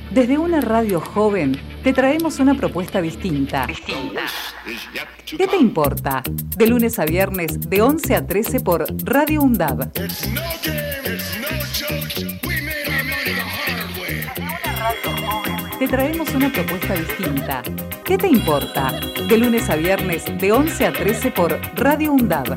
Desde una radio joven te traemos una propuesta distinta. ¿Qué te importa? De lunes a viernes de 11 a 13 por Radio UNDAB. Te traemos una propuesta distinta. ¿Qué te importa? De lunes a viernes de 11 a 13 por Radio UNDAB.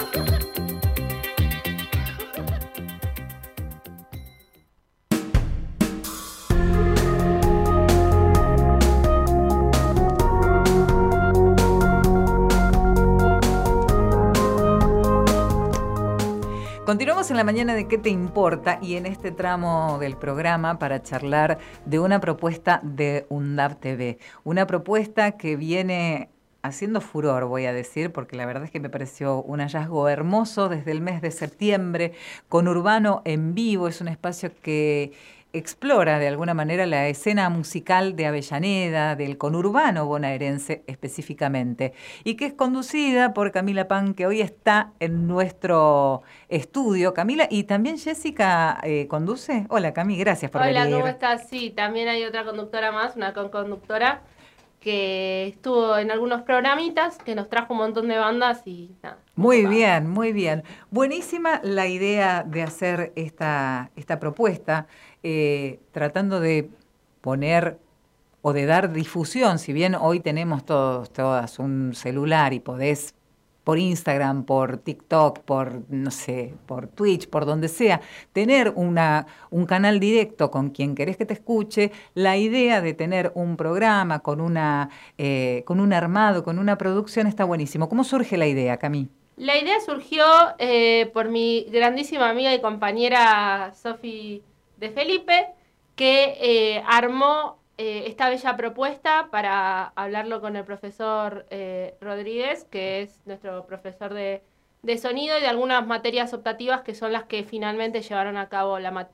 Continuamos en la mañana de ¿Qué te importa? Y en este tramo del programa para charlar de una propuesta de UNDAB TV. Una propuesta que viene haciendo furor, voy a decir, porque la verdad es que me pareció un hallazgo hermoso desde el mes de septiembre. Conurbano en Vivo es un espacio que explora de alguna manera la escena musical de Avellaneda, del conurbano bonaerense específicamente, y que es conducida por Camila Pan, que hoy está en nuestro estudio. Camila, y también Jessica conduce. Hola Cami, gracias por venir. Hola, ¿cómo estás? Sí, también hay otra conductora más, una conductora que estuvo en algunos programitas, que nos trajo un montón de bandas y nada. Muy bien, muy bien. Buenísima la idea de hacer esta propuesta, tratando de poner o de dar difusión, si bien hoy tenemos todas un celular y podés por Instagram, por TikTok, por, no sé, por Twitch, por donde sea, tener un canal directo con quien querés que te escuche. La idea de tener un programa con un armado, con una producción, está buenísimo. ¿Cómo surge la idea, Cami? La idea surgió por mi grandísima amiga y compañera Sofi de Felipe, que armó esta bella propuesta para hablarlo con el profesor Rodríguez, que es nuestro profesor de sonido y de algunas materias optativas que son las que finalmente llevaron a cabo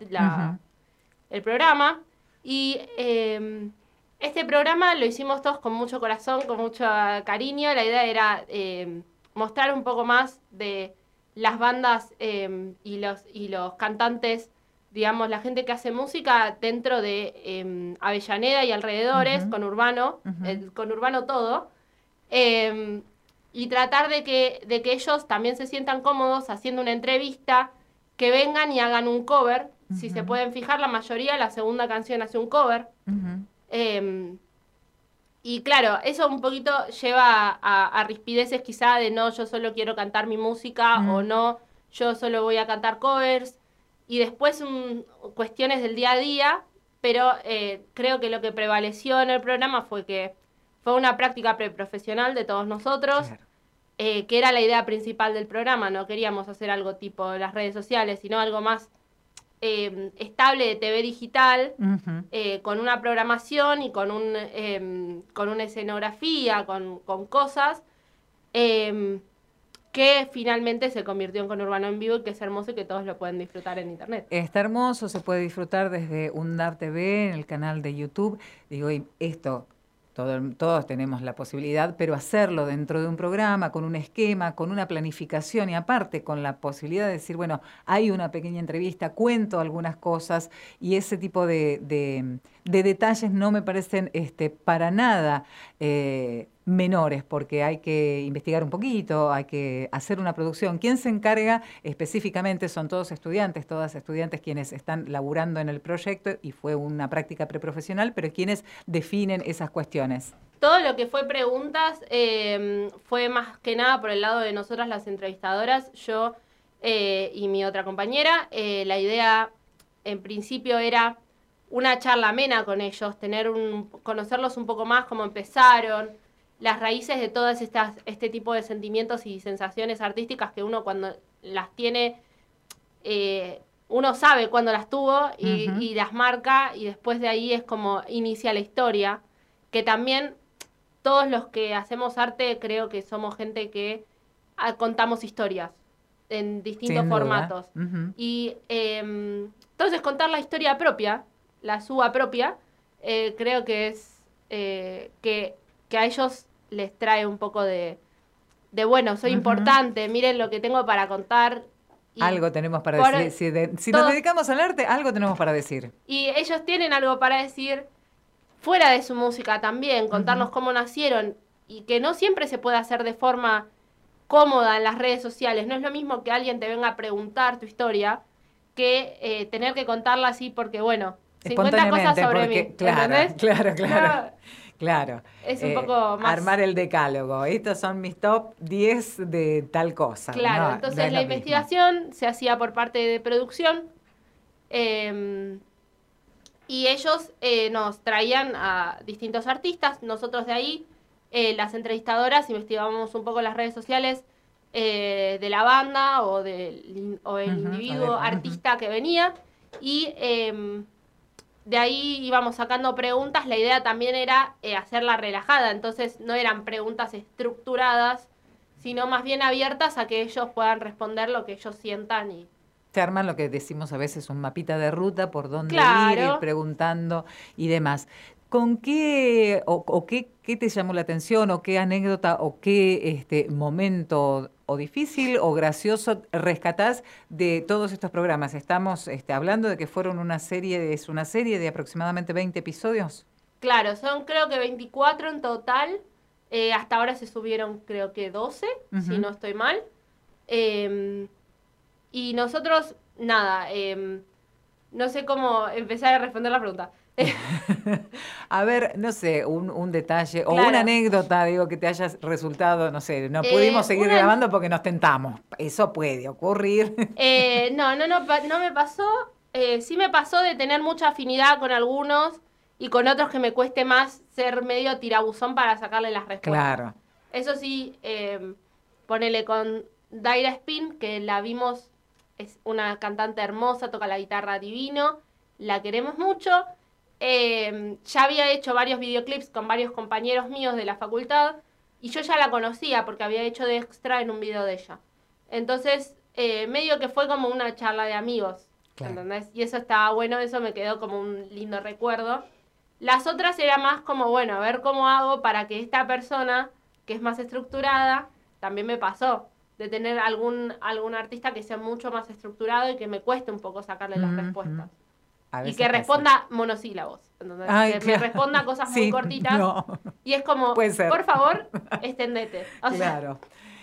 el programa. Y este programa lo hicimos todos con mucho corazón, con mucho cariño. La idea era mostrar un poco más de las bandas y los cantantes, digamos, la gente que hace música dentro de Avellaneda y alrededores, conurbano, el conurbano todo, y tratar de que ellos también se sientan cómodos haciendo una entrevista, que vengan y hagan un cover. Si se pueden fijar, la mayoría, la segunda canción hace un cover. Y claro, eso un poquito lleva a rispideces quizá de no, yo solo quiero cantar mi música, o no, yo solo voy a cantar covers. Y después cuestiones del día a día, pero creo que lo que prevaleció en el programa fue que fue una práctica preprofesional de todos nosotros, claro. Que era la idea principal del programa. No queríamos hacer algo tipo las redes sociales, sino algo más estable de TV digital, con una programación y con una escenografía, con cosas, que finalmente se convirtió en Conurbano en Vivo, y que es hermoso y que todos lo pueden disfrutar en internet. Está hermoso, se puede disfrutar desde UNDAB TV, en el canal de YouTube. Digo, y esto, todos tenemos la posibilidad, pero hacerlo dentro de un programa, con un esquema, con una planificación y aparte con la posibilidad de decir, bueno, hay una pequeña entrevista, cuento algunas cosas, y ese tipo de detalles no me parecen para nada menores, porque hay que investigar un poquito, hay que hacer una producción. ¿Quién se encarga específicamente? Son todos estudiantes, todas estudiantes quienes están laburando en el proyecto, y fue una práctica preprofesional, pero quienes definen esas cuestiones. Todo lo que fue preguntas fue más que nada por el lado de nosotras las entrevistadoras, yo y mi otra compañera. La idea en principio era una charla amena con ellos, conocerlos un poco más, cómo empezaron, las raíces de todas este tipo de sentimientos y sensaciones artísticas que uno cuando las tiene, uno sabe cuándo las tuvo y las marca, y después de ahí es como inicia la historia, que también todos los que hacemos arte creo que somos gente que contamos historias en distintos formatos. Y entonces contar la historia propia, la suya propia, creo que es que a ellos les trae un poco de bueno, soy importante, miren lo que tengo para contar, Algo tenemos para decir. Si nos dedicamos al arte, algo tenemos para decir. Y ellos tienen algo para decir fuera de su música también, contarnos cómo nacieron y que no siempre se puede hacer de forma cómoda en las redes sociales. No es lo mismo que alguien te venga a preguntar tu historia que tener que contarla así porque, bueno, 50 cosas sobre mí. Claro. Claro. Es un poco más... Armar el decálogo. Estos son mis top 10 de tal cosa. Claro, entonces la investigación se hacía por parte de producción y ellos nos traían a distintos artistas. Nosotros de ahí, las entrevistadoras, investigábamos un poco las redes sociales de la banda o el individuo artista que venía y... de ahí íbamos sacando preguntas, la idea también era hacerla relajada, entonces no eran preguntas estructuradas, sino más bien abiertas a que ellos puedan responder lo que ellos sientan. Y se arman lo que decimos a veces un mapita de ruta por dónde ir preguntando y demás. ¿Con qué qué te llamó la atención o qué anécdota o qué momento o difícil o gracioso rescatás de todos estos programas? Estamos hablando de que fueron una serie de aproximadamente 20 episodios. Claro, son creo que 24 en total. Hasta ahora se subieron creo que 12, si no estoy mal. Y nosotros, nada, no sé cómo empezar a responder la pregunta. A ver, no sé, un detalle o una anécdota, digo, que te haya resultado, no sé, no pudimos seguir grabando porque nos tentamos. Eso puede ocurrir. No me pasó. Sí me pasó de tener mucha afinidad con algunos y con otros que me cueste más ser medio tirabuzón para sacarle las respuestas. Claro. Eso sí, ponele con Daira Spin, que la vimos, es una cantante hermosa, toca la guitarra divino, la queremos mucho. Ya había hecho varios videoclips con varios compañeros míos de la facultad y yo ya la conocía porque había hecho de extra en un video de ella. Entonces, medio que fue como una charla de amigos, ¿entendés? Y eso estaba bueno, eso me quedó como un lindo recuerdo. Las otras era más como, bueno, a ver cómo hago para que esta persona, que es más estructurada, también me pasó de tener algún artista que sea mucho más estructurado y que me cueste un poco sacarle las respuestas. Y que responda monosílabos. Me responda cosas muy cortitas. No. Y es como, por favor, extendete. Claro.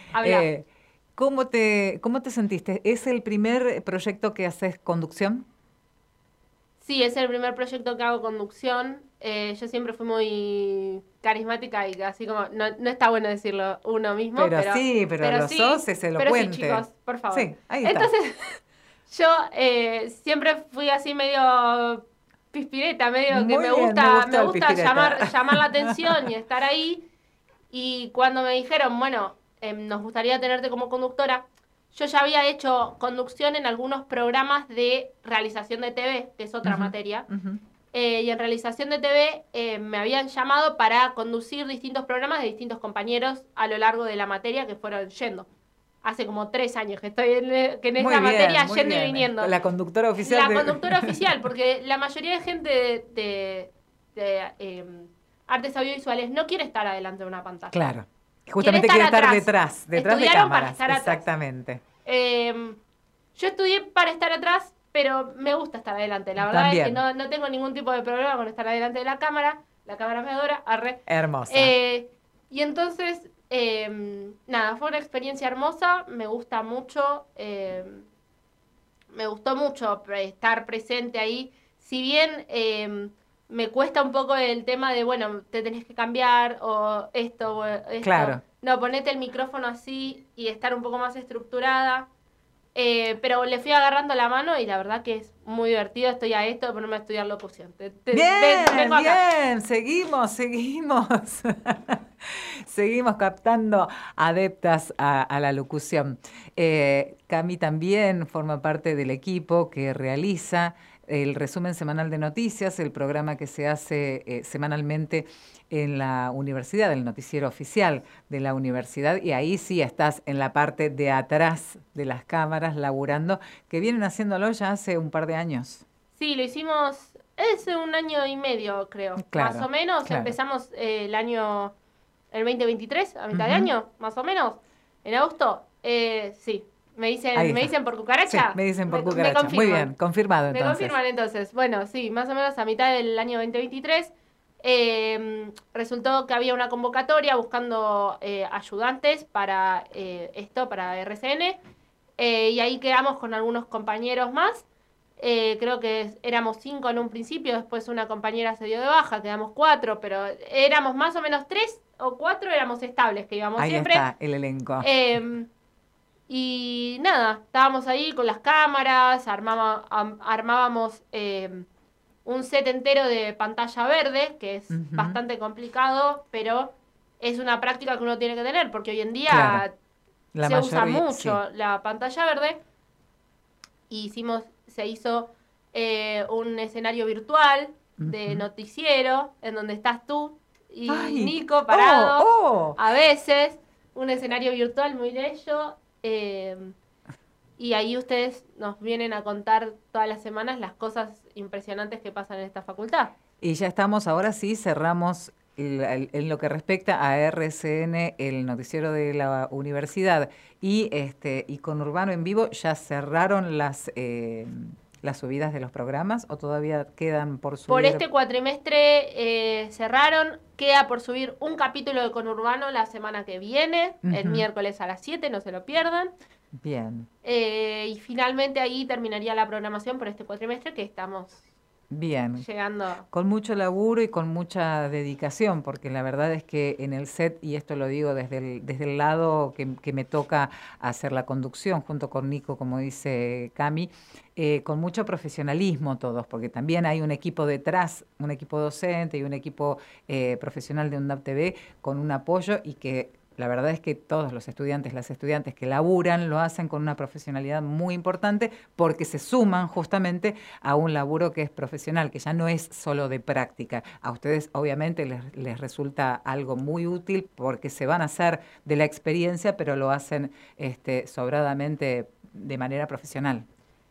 ¿Cómo te sentiste? ¿Es el primer proyecto que haces conducción? Sí, es el primer proyecto que hago conducción. Yo siempre fui muy carismática y así como, no está bueno decirlo uno mismo. Pero lo sos, es elocuente. Pero sí, chicos, por favor. Sí, ahí está. Entonces... Yo siempre fui así medio pispireta, medio que me gusta llamar la atención y estar ahí. Y cuando me dijeron, bueno, nos gustaría tenerte como conductora, yo ya había hecho conducción en algunos programas de realización de TV, que es otra materia. Y en realización de TV me habían llamado para conducir distintos programas de distintos compañeros a lo largo de la materia que fueron yendo. Hace como 3 años que estoy en esta materia yendo y viniendo. La conductora oficial. Conductora oficial, porque la mayoría de gente de artes audiovisuales no quiere estar adelante de una pantalla. Claro. Justamente quiere estar detrás de cámaras. Para estar exactamente. Yo estudié para estar atrás, pero me gusta estar adelante. La verdad es que no tengo ningún tipo de problema con estar adelante de la cámara. La cámara me adora. Hermosa. Y entonces... nada, fue una experiencia hermosa, me gusta mucho, me gustó mucho estar presente ahí, si bien me cuesta un poco el tema de, bueno, te tenés que cambiar o esto. Claro. No, ponete el micrófono así y estar un poco más estructurada, pero le fui agarrando la mano y la verdad que es muy divertido. Estoy a esto de ponerme a estudiar locución. Bien, seguimos. Seguimos captando adeptas a la locución. Cami también forma parte del equipo que realiza el resumen semanal de noticias, el programa que se hace semanalmente en la universidad, el noticiero oficial de la universidad, y ahí sí estás en la parte de atrás de las cámaras laburando, que vienen haciéndolo ya hace un par de años. Sí, lo hicimos hace 1 año y medio, creo, más o menos. Empezamos el 2023, a mitad de año, más o menos, en agosto. Sí, Me Ahí dicen está. por Sí, cucaracha. me dicen por Me cucaracha. Muy confirman. bien, confirmado Me entonces. confirman entonces. Bueno, sí, más o menos a mitad del año 2023 resultó que había una convocatoria buscando ayudantes para para RCN. Y ahí quedamos con algunos compañeros más. Creo que éramos 5 en un principio, después una compañera se dio de baja, quedamos 4, pero éramos más o menos 3 o 4, éramos estables, que íbamos Ahí siempre. está el elenco. Y nada, estábamos ahí con las cámaras, armábamos un set entero de pantalla verde, que es Ujú. bastante complicado, pero es una práctica que uno tiene que tener, porque hoy en día Claro, la se usa mayoría, sí. mucho la pantalla verde. Y se hizo un escenario virtual de Ujú. noticiero, en donde estás tú y ¡Ay! Nico parado, ¡Oh! a veces, un escenario virtual muy bello. Y ahí ustedes nos vienen a contar todas las semanas las cosas impresionantes que pasan en esta facultad. Y ya estamos, ahora sí, cerramos en lo que respecta a RCN, el noticiero de la universidad, y con Urbano en Vivo, ¿ya cerraron las subidas de los programas o todavía quedan por Por subir? este cuatrimestre cerraron, queda por subir un capítulo de Conurbano la semana que viene, el Ujú. miércoles a las 7, no se lo pierdan. Bien. Y finalmente ahí terminaría la programación por este cuatrimestre que estamos Bien, llegando. con mucho laburo y con mucha dedicación, porque la verdad es que en el set, y esto lo digo desde el lado que me toca hacer la conducción junto con Nico, como dice Cami, con mucho profesionalismo todos, porque también hay un equipo detrás, un equipo docente y un equipo profesional de UNDAP TV con un apoyo y que la verdad es que todos los estudiantes, las estudiantes que laburan, lo hacen con una profesionalidad muy importante porque se suman justamente a un laburo que es profesional, que ya no es solo de práctica. A ustedes obviamente les resulta algo muy útil porque se van a hacer de la experiencia, pero lo hacen sobradamente de manera profesional.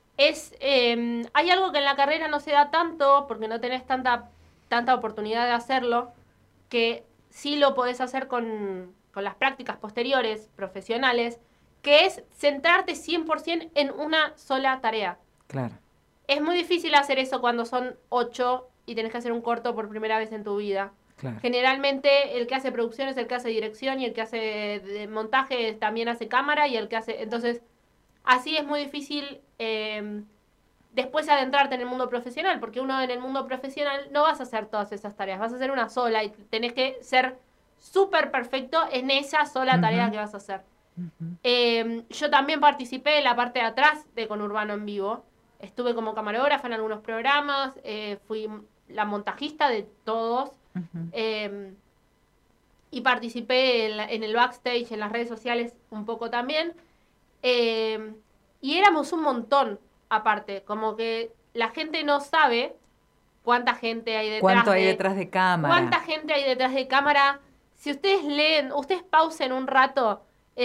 Hay algo que en la carrera no se da tanto porque no tenés tanta oportunidad de hacerlo, que sí lo podés hacer con las prácticas posteriores profesionales, que es centrarte 100% en una sola tarea. Claro, Es muy difícil hacer eso cuando son 8 y tenés que hacer un corto por primera vez en tu vida. claro. Generalmente el que hace producción es el que hace dirección y el que hace de montaje también hace cámara y el que hace... Entonces, así es muy difícil después adentrarte en el mundo profesional, porque uno en el mundo profesional no vas a hacer todas esas tareas, vas a hacer una sola y tenés que ser súper perfecto en esa sola tarea Ujú, que vas a hacer. ujú. Yo también participé en la parte de atrás de Conurbano en Vivo. Estuve como camarógrafa en algunos programas, fui la montajista de todos Ujú. eh, y participé en el backstage, en las redes sociales un poco también. Eh, y éramos un montón, aparte, como que la gente no sabe cuánta gente hay ¿Cuánto detrás hay de... detrás de cámara? ¿Cuánta gente hay detrás de cámara? Si ustedes leen, ustedes pausen un rato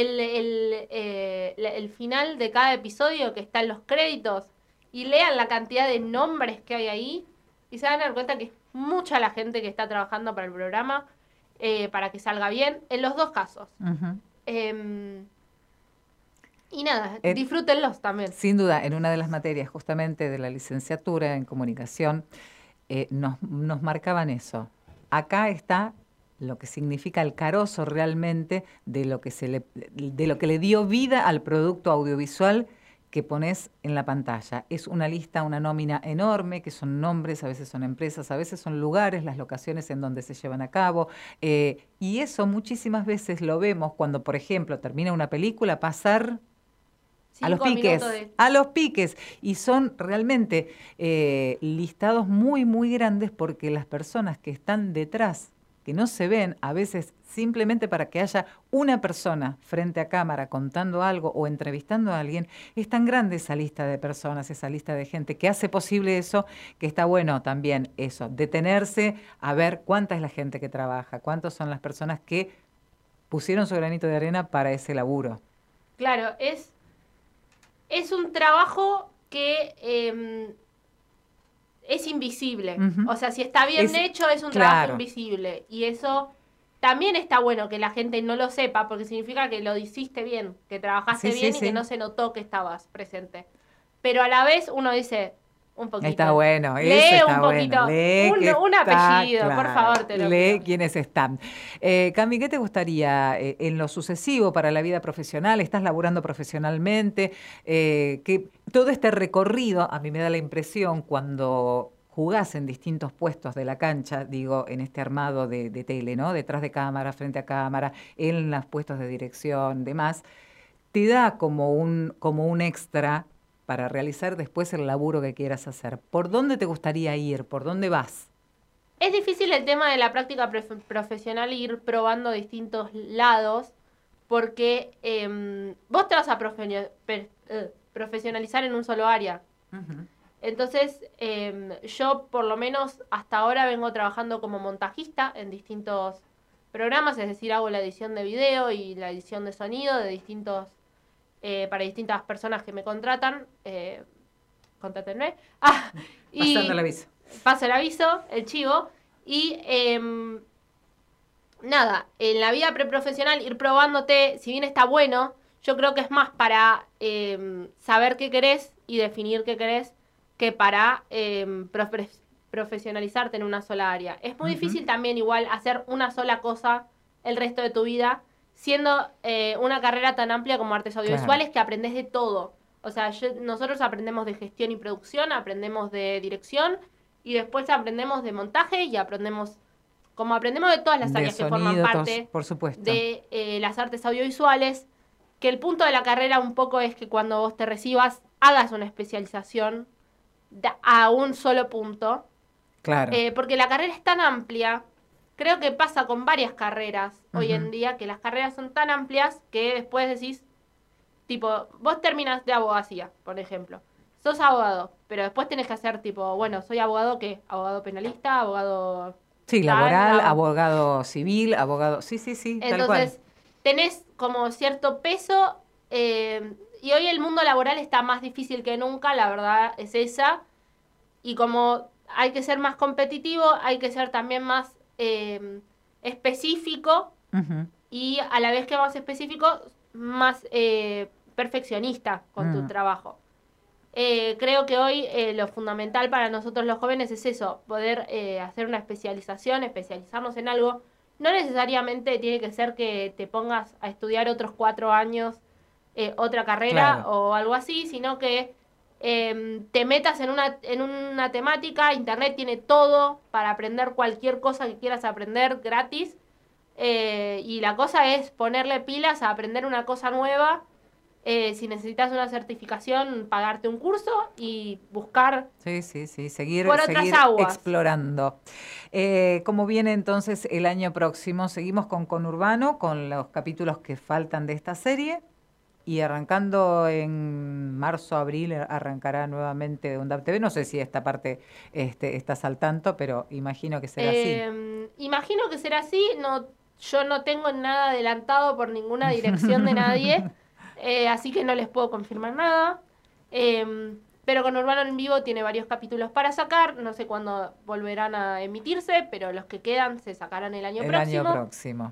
el final de cada episodio que está en los créditos y lean la cantidad de nombres que hay ahí y se van a dar cuenta que es mucha la gente que está trabajando para el programa para que salga bien, en los dos casos. Ujú. Eh, y nada, Eh, disfrútenlos también. Sin duda, en una de las materias justamente de la licenciatura en comunicación, nos marcaban eso. Acá está lo que significa el carozo realmente de lo que le dio vida al producto audiovisual que pones en la pantalla. Es una lista, una nómina enorme, que son nombres, a veces son empresas, a veces son lugares, las locaciones en donde se llevan a cabo. Y eso muchísimas veces lo vemos cuando, por ejemplo, termina una película, pasar Cinco minutos de... a los piques. Y son realmente listados muy, muy grandes porque las personas que están detrás, que no se ven, a veces simplemente para que haya una persona frente a cámara contando algo o entrevistando a alguien, es tan grande esa lista de personas, esa lista de gente que hace posible eso, que está bueno también eso, detenerse a ver cuánta es la gente que trabaja, cuántas son las personas que pusieron su granito de arena para ese laburo. Claro, es un trabajo que es invisible. Ujú. O sea, si está bien Es, hecho, es un trabajo claro. invisible. Y eso también está bueno que la gente no lo sepa, porque significa que lo hiciste bien, que trabajaste bien y que no se notó que estabas presente. Pero a la vez uno dice, un poquito. Está bueno, lee eso está un poquito, bueno. Lee un apellido, claro, por favor, te lo lee pido. quiénes están. Cami, ¿qué te gustaría en lo sucesivo para la vida profesional? ¿Estás laburando profesionalmente? Que todo este recorrido, a mí me da la impresión, cuando jugás en distintos puestos de la cancha, digo, en este armado de tele, ¿no? Detrás de cámara, frente a cámara, en los puestos de dirección, demás, te da como un extra para realizar después el laburo que quieras hacer. ¿Por dónde te gustaría ir? ¿Por dónde vas? Es difícil el tema de la práctica profesional, ir probando distintos lados, porque vos te vas a profesionalizar en un solo área. Uh-huh. Entonces, yo por lo menos hasta ahora vengo trabajando como montajista en distintos programas, es decir, hago la edición de video y la edición de sonido de distintos para distintas personas que me contratan. Contrátenme. Pasando el aviso. Paso el aviso, el chivo. Y nada, en la vida preprofesional ir probándote, si bien está bueno, yo creo que es más para saber qué querés y definir qué querés que para profesionalizarte en una sola área. Es muy difícil también igual hacer una sola cosa el resto de tu vida, siendo una carrera tan amplia como artes audiovisuales, que aprendés de todo. O sea, nosotros aprendemos de gestión y producción, aprendemos de dirección y después aprendemos de montaje y aprendemos de todas las áreas que forman parte por supuesto, de las artes audiovisuales, que el punto de la carrera un poco es que cuando vos te recibas hagas una especialización a un solo punto. Claro. Porque la carrera es tan amplia. Creo que pasa con varias carreras hoy en día, que las carreras son tan amplias que después decís, tipo, vos terminas de abogacía, por ejemplo. Sos abogado, pero después tenés que hacer tipo, bueno, soy abogado, ¿qué? Abogado penalista, abogado... Sí, laboral, abogado civil, abogado... Sí, Entonces, tal cual. Tenés como cierto peso y hoy el mundo laboral está más difícil que nunca, la verdad es esa. Y como hay que ser más competitivo, hay que ser también más específico y a la vez que más específico, más perfeccionista con tu trabajo. Creo que hoy lo fundamental para nosotros los jóvenes es eso, poder hacer una especializarnos en algo. No necesariamente tiene que ser que te pongas a estudiar otros 4 años otra carrera o algo así, sino que te metas en una temática. Internet tiene todo para aprender cualquier cosa que quieras aprender gratis. Y la cosa es ponerle pilas a aprender una cosa nueva. Si necesitas una certificación, pagarte un curso y buscar seguir aguas. Explorando. ¿Cómo viene entonces el año próximo? Seguimos con Conurbano, con los capítulos que faltan de esta serie, y arrancando en marzo, abril, arrancará nuevamente UNDAP TV. No sé si esta parte estás al tanto, pero imagino que será así. Imagino que será así. Yo no tengo nada adelantado por ninguna dirección de nadie. Así que no les puedo confirmar nada. Pero Conurbano en vivo tiene varios capítulos para sacar. No sé cuándo volverán a emitirse, pero los que quedan se sacarán el año próximo.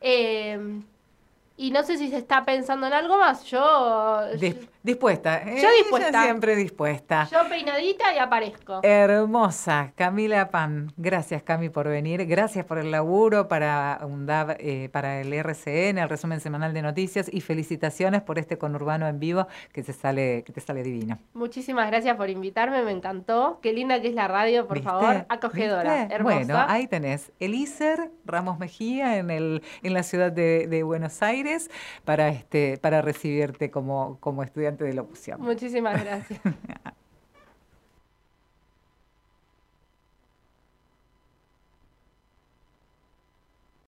Y no sé si se está pensando en algo más. Dispuesta. Yo dispuesta. Ella siempre dispuesta. Yo peinadita y aparezco. Hermosa. Camila Pan. Gracias, Cami, por venir. Gracias por el laburo para UNDAB, para el RCN, el resumen semanal de noticias. Y felicitaciones por este Conurbano en vivo que te sale divino. Muchísimas gracias por invitarme. Me encantó. Qué linda que es la radio, por favor. Acogedora. ¿Viste? Hermosa. Bueno, ahí tenés Elíser Ramos Mejía en la ciudad de Buenos Aires para recibirte como estudiante de locución. Muchísimas gracias.